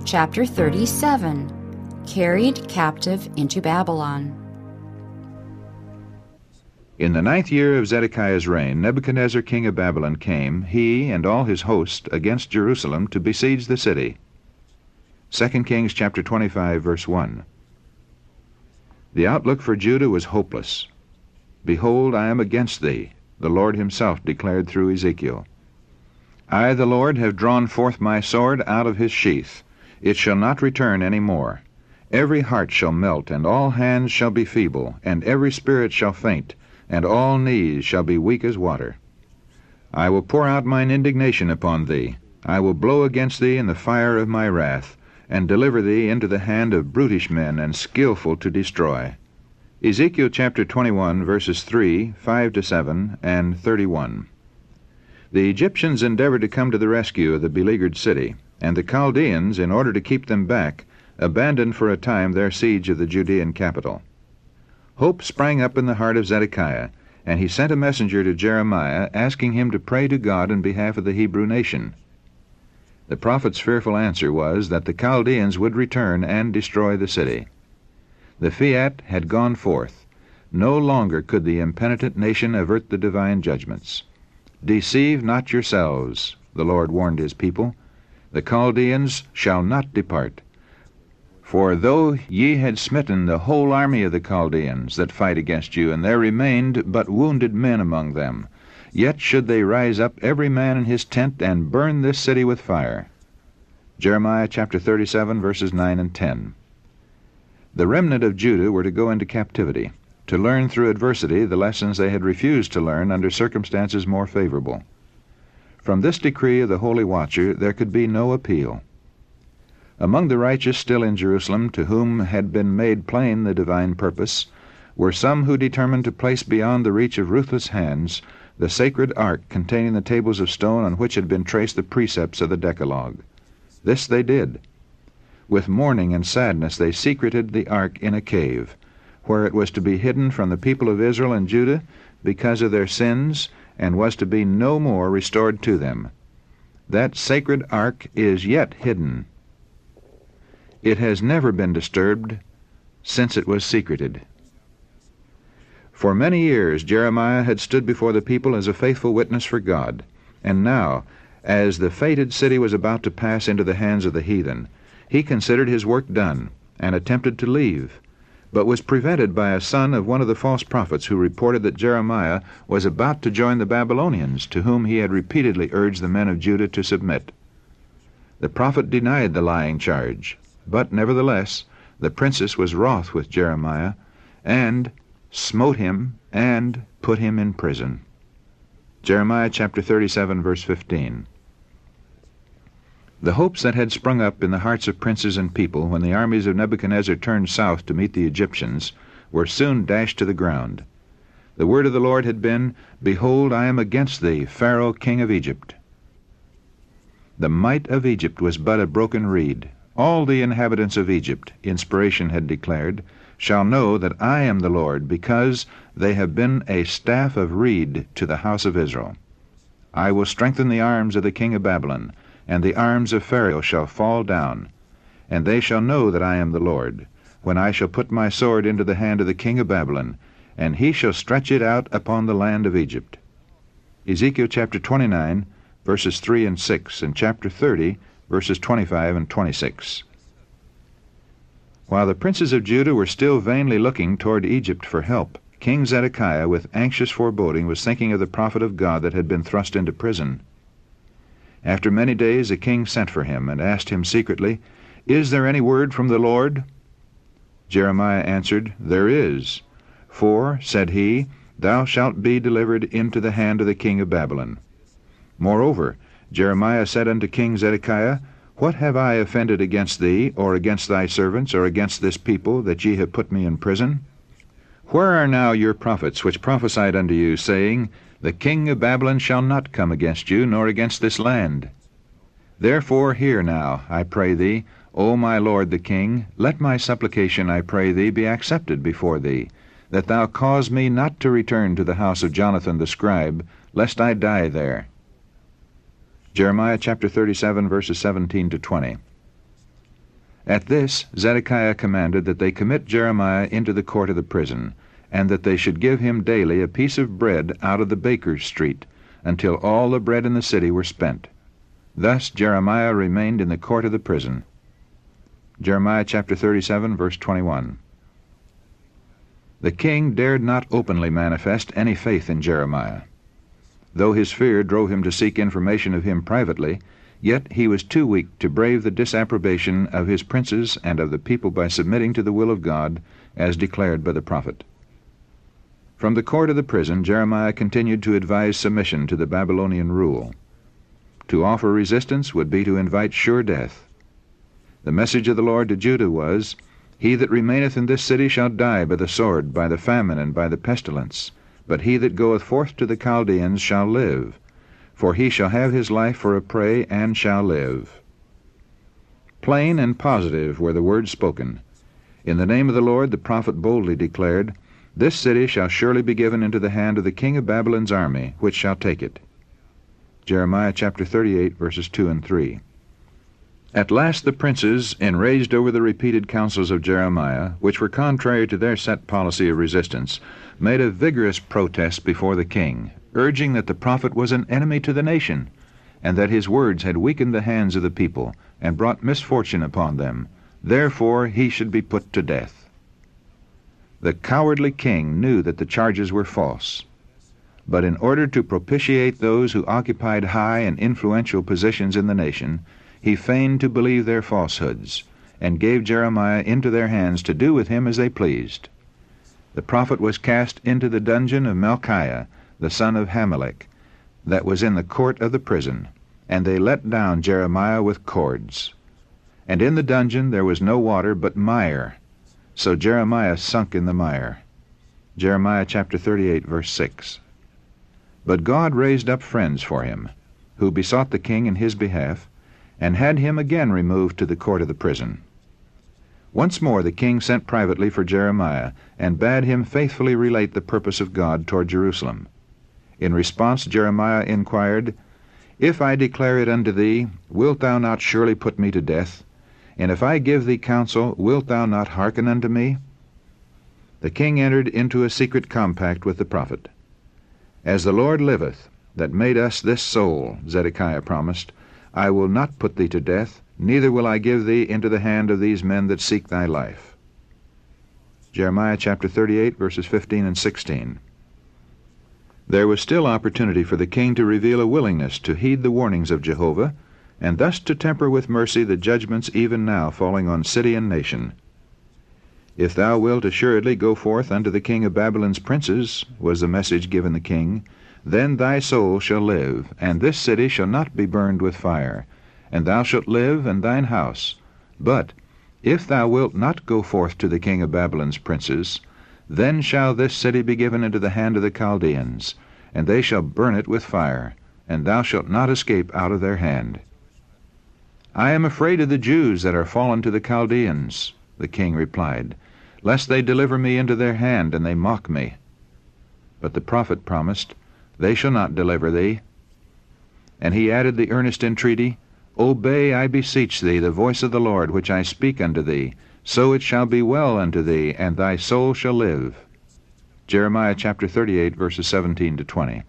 Chapter 37. Carried captive into Babylon. In the 9th year of Zedekiah's reign, Nebuchadnezzar king of Babylon came, he and all his host, against Jerusalem to besiege the city. 2 Kings chapter 25, verse 1. The outlook for Judah was hopeless. "Behold, I am against thee," the Lord himself declared through Ezekiel. "I, the Lord, have drawn forth my sword out of his sheath. It shall not return any more. Every heart shall melt, and all hands shall be feeble, and every spirit shall faint, and all knees shall be weak as water. I will pour out mine indignation upon thee. I will blow against thee in the fire of my wrath, and deliver thee into the hand of brutish men and skillful to destroy." Ezekiel chapter 21, verses 3, 5-7, and 31. The Egyptians endeavored to come to the rescue of the beleaguered city, and the Chaldeans, in order to keep them back, abandoned for a time their siege of the Judean capital. Hope sprang up in the heart of Zedekiah, and he sent a messenger to Jeremiah, asking him to pray to God in behalf of the Hebrew nation. The prophet's fearful answer was that the Chaldeans would return and destroy the city. The fiat had gone forth. No longer could the impenitent nation avert the divine judgments. "Deceive not yourselves," the Lord warned his people. "The Chaldeans shall not depart. For though ye had smitten the whole army of the Chaldeans that fight against you, and there remained but wounded men among them, yet should they rise up every man in his tent and burn this city with fire." Jeremiah chapter 37, verses 9 and 10. The remnant of Judah were to go into captivity, to learn through adversity the lessons they had refused to learn under circumstances more favorable. From this decree of the Holy Watcher there could be no appeal. Among the righteous still in Jerusalem, to whom had been made plain the divine purpose, were some who determined to place beyond the reach of ruthless hands the sacred ark containing the tables of stone on which had been traced the precepts of the Decalogue. This they did. With mourning and sadness they secreted the ark in a cave, where it was to be hidden from the people of Israel and Judah because of their sins, and was to be no more restored to them. That sacred ark is yet hidden. It has never been disturbed since it was secreted. For many years Jeremiah had stood before the people as a faithful witness for God, and now, as the fated city was about to pass into the hands of the heathen, he considered his work done, and attempted to leave, but was prevented by a son of one of the false prophets who reported that Jeremiah was about to join the Babylonians, to whom he had repeatedly urged the men of Judah to submit. The prophet denied the lying charge, but nevertheless the princess was wroth with Jeremiah, and smote him and put him in prison. Jeremiah chapter 37, verse 15. The hopes that had sprung up in the hearts of princes and people when the armies of Nebuchadnezzar turned south to meet the Egyptians were soon dashed to the ground. The word of the Lord had been, "Behold, I am against thee, Pharaoh king of Egypt." The might of Egypt was but a broken reed. All the inhabitants of Egypt, inspiration had declared, shall know that I am the Lord, because they have been a staff of reed to the house of Israel. I will strengthen the arms of the king of Babylon, and the arms of Pharaoh shall fall down. And they shall know that I am the Lord, when I shall put my sword into the hand of the king of Babylon, and he shall stretch it out upon the land of Egypt. Ezekiel chapter 29, verses 3 and 6, and chapter 30, verses 25 and 26. While the princes of Judah were still vainly looking toward Egypt for help, King Zedekiah, with anxious foreboding, was thinking of the prophet of God that had been thrust into prison. After many days the king sent for him, and asked him secretly, "Is there any word from the Lord?" Jeremiah answered, "There is. For, said he, thou shalt be delivered into the hand of the king of Babylon." Moreover, Jeremiah said unto King Zedekiah, "What have I offended against thee, or against thy servants, or against this people, that ye have put me in prison? Where are now your prophets, which prophesied unto you, saying, The king of Babylon shall not come against you, nor against this land? Therefore hear now, I pray thee, O my lord the king, let my supplication, I pray thee, be accepted before thee, that thou cause me not to return to the house of Jonathan the scribe, lest I die there." Jeremiah chapter 37, verses 17 to 20. At this Zedekiah commanded that they commit Jeremiah into the court of the prison, and that they should give him daily a piece of bread out of the baker's street, until all the bread in the city were spent. Thus Jeremiah remained in the court of the prison. Jeremiah chapter 37, verse 21. The king dared not openly manifest any faith in Jeremiah. Though his fear drove him to seek information of him privately, yet he was too weak to brave the disapprobation of his princes and of the people by submitting to the will of God, as declared by the prophet. From the court of the prison, Jeremiah continued to advise submission to the Babylonian rule. To offer resistance would be to invite sure death. The message of the Lord to Judah was, "He that remaineth in this city shall die by the sword, by the famine, and by the pestilence. But he that goeth forth to the Chaldeans shall live. For he shall have his life for a prey, and shall live." Plain and positive were the words spoken. In the name of the Lord the prophet boldly declared, "This city shall surely be given into the hand of the king of Babylon's army, which shall take it." Jeremiah chapter 38, verses 2 and 3. At last the princes, enraged over the repeated counsels of Jeremiah, which were contrary to their set policy of resistance, made a vigorous protest before the king, urging that the prophet was an enemy to the nation, and that his words had weakened the hands of the people, and brought misfortune upon them. Therefore he should be put to death. The cowardly king knew that the charges were false, but in order to propitiate those who occupied high and influential positions in the nation, he feigned to believe their falsehoods, and gave Jeremiah into their hands to do with him as they pleased. The prophet was cast into the dungeon of Malchiah, the son of Hamelech, that was in the court of the prison, and they let down Jeremiah with cords. And in the dungeon there was no water but mire, so Jeremiah sunk in the mire. Jeremiah chapter 38, verse 6. But God raised up friends for him, who besought the king in his behalf, and had him again removed to the court of the prison. Once more the king sent privately for Jeremiah, and bade him faithfully relate the purpose of God toward Jerusalem. In response Jeremiah inquired, "If I declare it unto thee, wilt thou not surely put me to death? And if I give thee counsel, wilt thou not hearken unto me?" The king entered into a secret compact with the prophet. "As the Lord liveth, that made us this soul," Zedekiah promised, "I will not put thee to death, neither will I give thee into the hand of these men that seek thy life." Jeremiah chapter 38, verses 15 and 16. There was still opportunity for the king to reveal a willingness to heed the warnings of Jehovah, and thus to temper with mercy the judgments even now falling on city and nation. "If thou wilt assuredly go forth unto the king of Babylon's princes," was the message given the king, "then thy soul shall live, and this city shall not be burned with fire, and thou shalt live, and thine house. But if thou wilt not go forth to the king of Babylon's princes, then shall this city be given into the hand of the Chaldeans, and they shall burn it with fire, and thou shalt not escape out of their hand." "I am afraid of the Jews that are fallen to the Chaldeans," the king replied, "lest they deliver me into their hand, and they mock me." But the prophet promised, "They shall not deliver thee." And he added the earnest entreaty, "Obey, I beseech thee, the voice of the Lord, which I speak unto thee, so it shall be well unto thee, and thy soul shall live." Jeremiah chapter 38, verses 17 to 20.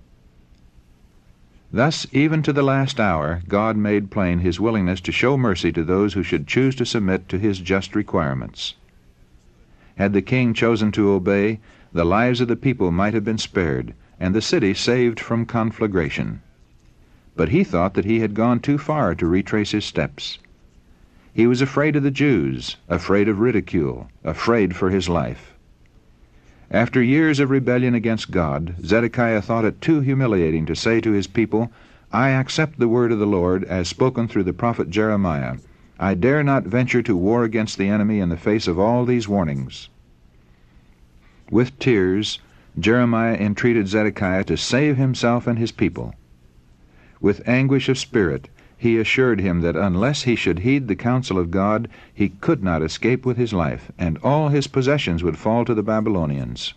Thus, even to the last hour, God made plain his willingness to show mercy to those who should choose to submit to his just requirements. Had the king chosen to obey, the lives of the people might have been spared, and the city saved from conflagration. But he thought that he had gone too far to retrace his steps. He was afraid of the Jews, afraid of ridicule, afraid for his life. After years of rebellion against God, Zedekiah thought it too humiliating to say to his people, "I accept the word of the Lord as spoken through the prophet Jeremiah. I dare not venture to war against the enemy in the face of all these warnings." With tears, Jeremiah entreated Zedekiah to save himself and his people. With anguish of spirit, he assured him that unless he should heed the counsel of God, he could not escape with his life, and all his possessions would fall to the Babylonians.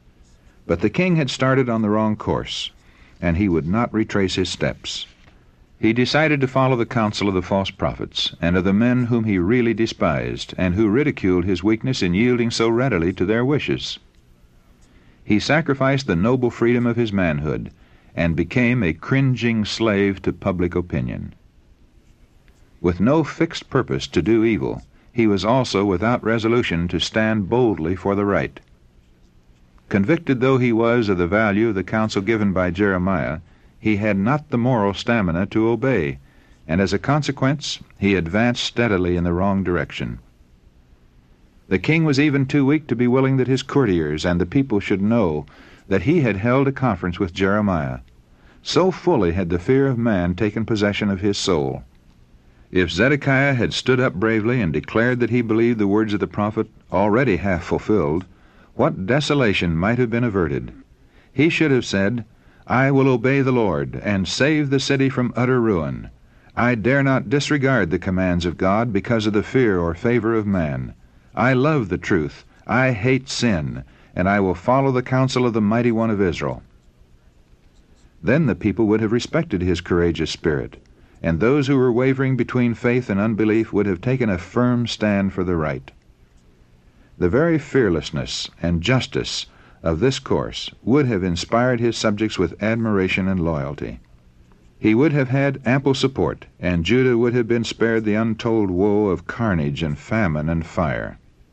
But the king had started on the wrong course, and he would not retrace his steps. He decided to follow the counsel of the false prophets and of the men whom he really despised, and who ridiculed his weakness in yielding so readily to their wishes. He sacrificed the noble freedom of his manhood and became a cringing slave to public opinion. With no fixed purpose to do evil, he was also without resolution to stand boldly for the right. Convicted though he was of the value of the counsel given by Jeremiah, he had not the moral stamina to obey, and as a consequence he advanced steadily in the wrong direction. The king was even too weak to be willing that his courtiers and the people should know that he had held a conference with Jeremiah. So fully had the fear of man taken possession of his soul. If Zedekiah had stood up bravely and declared that he believed the words of the prophet already half fulfilled, what desolation might have been averted! He should have said, "I will obey the Lord, and save the city from utter ruin. I dare not disregard the commands of God because of the fear or favor of man. I love the truth, I hate sin, and I will follow the counsel of the Mighty One of Israel." Then the people would have respected his courageous spirit, and those who were wavering between faith and unbelief would have taken a firm stand for the right. The very fearlessness and justice of this course would have inspired his subjects with admiration and loyalty. He would have had ample support, and Judah would have been spared the untold woe of carnage and famine and fire.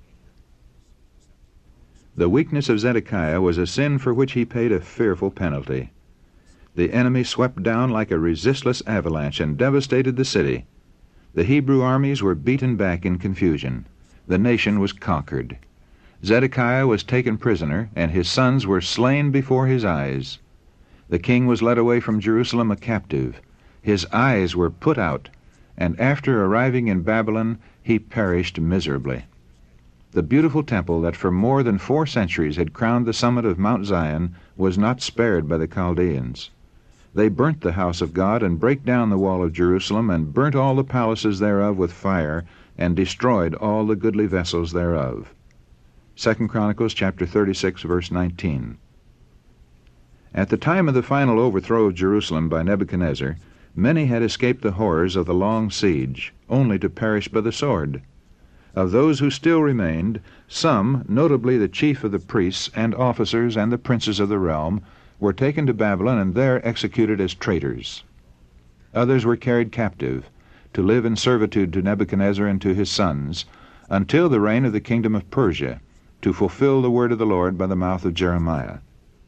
The weakness of Zedekiah was a sin for which he paid a fearful penalty. The enemy swept down like a resistless avalanche and devastated the city. The Hebrew armies were beaten back in confusion. The nation was conquered. Zedekiah was taken prisoner, and his sons were slain before his eyes. The king was led away from Jerusalem a captive. His eyes were put out, and after arriving in Babylon, he perished miserably. The beautiful temple that for more than 4 centuries had crowned the summit of Mount Zion was not spared by the Chaldeans. They burnt the house of God, and brake down the wall of Jerusalem, and burnt all the palaces thereof with fire, and destroyed all the goodly vessels thereof. 2 Chronicles chapter 36, verse 19. At the time of the final overthrow of Jerusalem by Nebuchadnezzar, many had escaped the horrors of the long siege, only to perish by the sword. Of those who still remained, some, notably the chief of the priests and officers and the princes of the realm, were taken to Babylon and there executed as traitors. Others were carried captive, to live in servitude to Nebuchadnezzar and to his sons, until the reign of the kingdom of Persia, to fulfill the word of the Lord by the mouth of Jeremiah.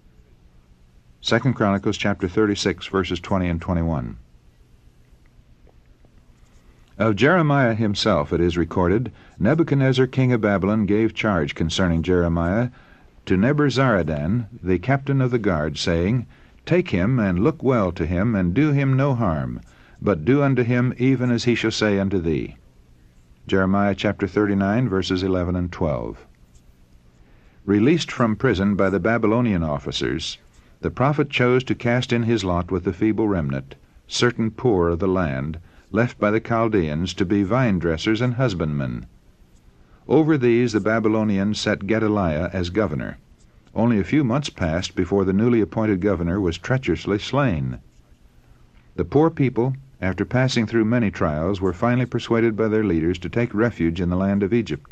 2 Chronicles chapter 36, verses 20 and 21. Of Jeremiah himself it is recorded, Nebuchadnezzar king of Babylon gave charge concerning Jeremiah to Nebuzaradan, the captain of the guard, saying, "Take him, and look well to him, and do him no harm, but do unto him even as he shall say unto thee." Jeremiah chapter 39, verses 11 and 12. Released from prison by the Babylonian officers, the prophet chose to cast in his lot with the feeble remnant, certain poor of the land, left by the Chaldeans to be vine-dressers and husbandmen. Over these the Babylonians set Gedaliah as governor. Only a few months passed before the newly appointed governor was treacherously slain. The poor people, after passing through many trials, were finally persuaded by their leaders to take refuge in the land of Egypt.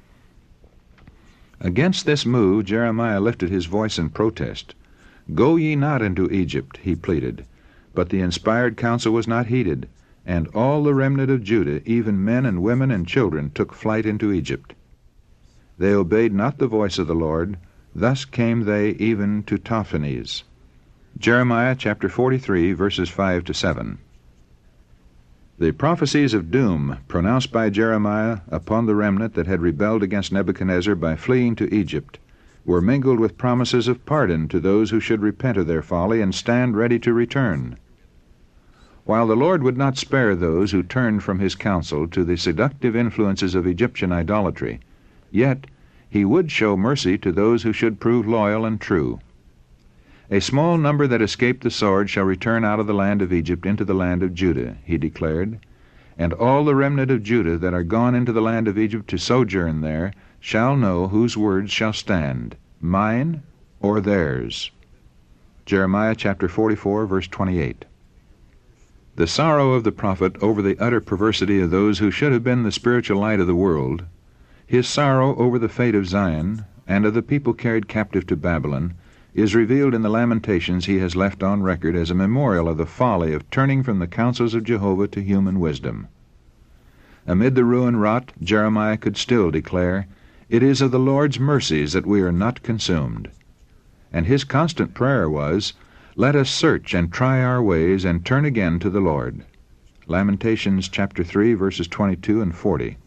Against this move Jeremiah lifted his voice in protest. "Go ye not into Egypt," he pleaded. But the inspired counsel was not heeded, and all the remnant of Judah, even men and women and children, took flight into Egypt. They obeyed not the voice of the Lord. Thus came they even to Tahpanhes. Jeremiah chapter 43, verses 5 to 7. The prophecies of doom pronounced by Jeremiah upon the remnant that had rebelled against Nebuchadnezzar by fleeing to Egypt were mingled with promises of pardon to those who should repent of their folly and stand ready to return. While the Lord would not spare those who turned from his counsel to the seductive influences of Egyptian idolatry, yet he would show mercy to those who should prove loyal and true. "A small number that escaped the sword shall return out of the land of Egypt into the land of Judah," he declared, "and all the remnant of Judah that are gone into the land of Egypt to sojourn there shall know whose words shall stand, mine or theirs." Jeremiah chapter 44, verse 28. The sorrow of the prophet over the utter perversity of those who should have been the spiritual light of the world, his sorrow over the fate of Zion and of the people carried captive to Babylon, is revealed in the lamentations he has left on record as a memorial of the folly of turning from the counsels of Jehovah to human wisdom. Amid the ruin wrought, Jeremiah could still declare, "It is of the Lord's mercies that we are not consumed." And his constant prayer was, "Let us search and try our ways and turn again to the Lord." Lamentations chapter 3, verses 22 and 40.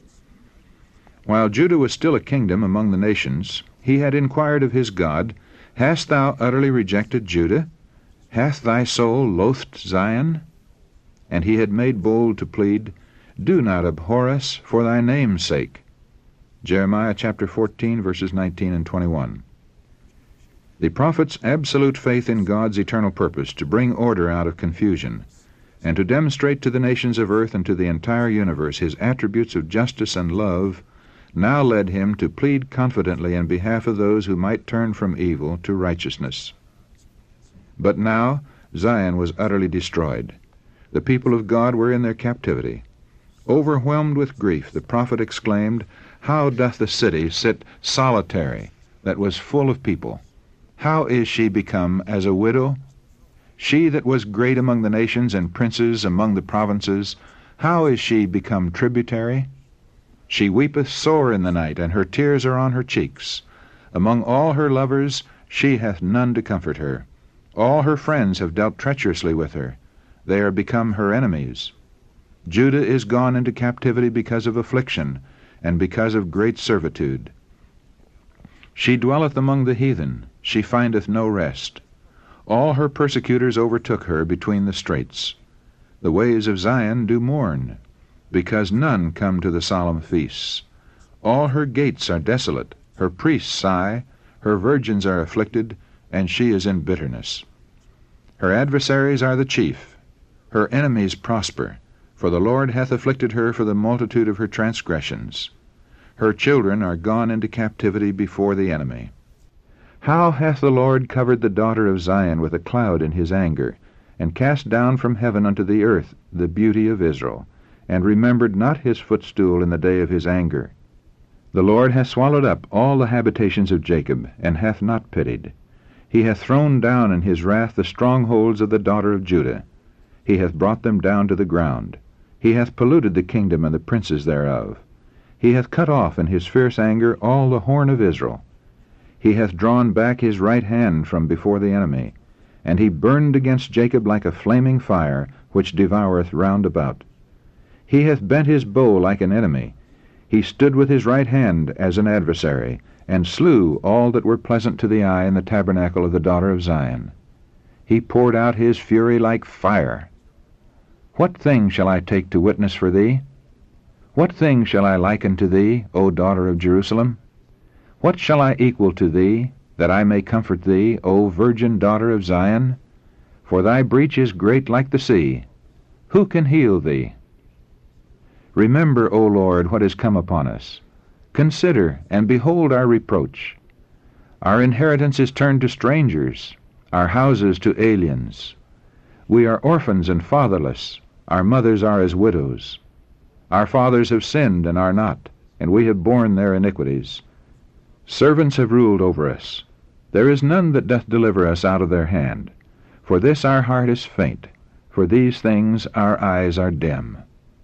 While Judah was still a kingdom among the nations, he had inquired of his God, "Hast thou utterly rejected Judah? Hath thy soul loathed Zion?" And he had made bold to plead, "Do not abhor us for thy name's sake." Jeremiah chapter 14, verses 19 and 21. The prophet's absolute faith in God's eternal purpose to bring order out of confusion, and to demonstrate to the nations of earth and to the entire universe his attributes of justice and love, now led him to plead confidently in behalf of those who might turn from evil to righteousness. But now Zion was utterly destroyed. The people of God were in their captivity. Overwhelmed with grief, the prophet exclaimed, "How doth the city sit solitary, that was full of people? How is she become as a widow? She that was great among the nations and princes among the provinces, how is she become tributary? She weepeth sore in the night, and her tears are on her cheeks. Among all her lovers she hath none to comfort her. All her friends have dealt treacherously with her. They are become her enemies. Judah is gone into captivity because of affliction, and because of great servitude. She dwelleth among the heathen, she findeth no rest. All her persecutors overtook her between the straits. The ways of Zion do mourn, because none come to the solemn feasts. All her gates are desolate, her priests sigh, her virgins are afflicted, and she is in bitterness. Her adversaries are the chief, her enemies prosper, for the Lord hath afflicted her for the multitude of her transgressions. Her children are gone into captivity before the enemy. How hath the Lord covered the daughter of Zion with a cloud in his anger, and cast down from heaven unto the earth the beauty of Israel, and remembered not his footstool in the day of his anger. The Lord hath swallowed up all the habitations of Jacob, and hath not pitied. He hath thrown down in his wrath the strongholds of the daughter of Judah. He hath brought them down to the ground. He hath polluted the kingdom and the princes thereof. He hath cut off in his fierce anger all the horn of Israel. He hath drawn back his right hand from before the enemy, and he burned against Jacob like a flaming fire, which devoureth round about. He hath bent his bow like an enemy. He stood with his right hand as an adversary, and slew all that were pleasant to the eye in the tabernacle of the daughter of Zion. He poured out his fury like fire. What thing shall I take to witness for thee? What thing shall I liken to thee, O daughter of Jerusalem? What shall I equal to thee, that I may comfort thee, O virgin daughter of Zion? For thy breach is great like the sea. Who can heal thee? Remember, O Lord, what is come upon us. Consider, and behold our reproach. Our inheritance is turned to strangers, our houses to aliens. We are orphans and fatherless, our mothers are as widows. Our fathers have sinned and are not, and we have borne their iniquities. Servants have ruled over us. There is none that doth deliver us out of their hand. For this our heart is faint, for these things our eyes are dim.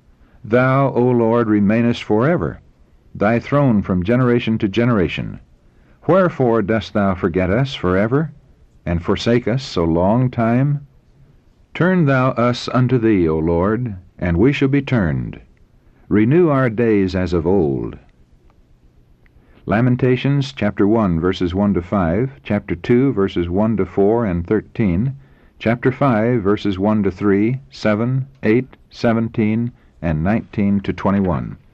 Thou, O Lord, remainest forever, thy throne from generation to generation. Wherefore dost thou forget us forever, and forsake us so long time? Turn thou us unto thee, O Lord, and we shall be turned. Renew our days as of old. Lamentations chapter 1, verses 1 to 5, chapter 2, verses 1 to 4 and 13, chapter 5, verses 1 to 3, 7, 8, 17, and 19 to 21.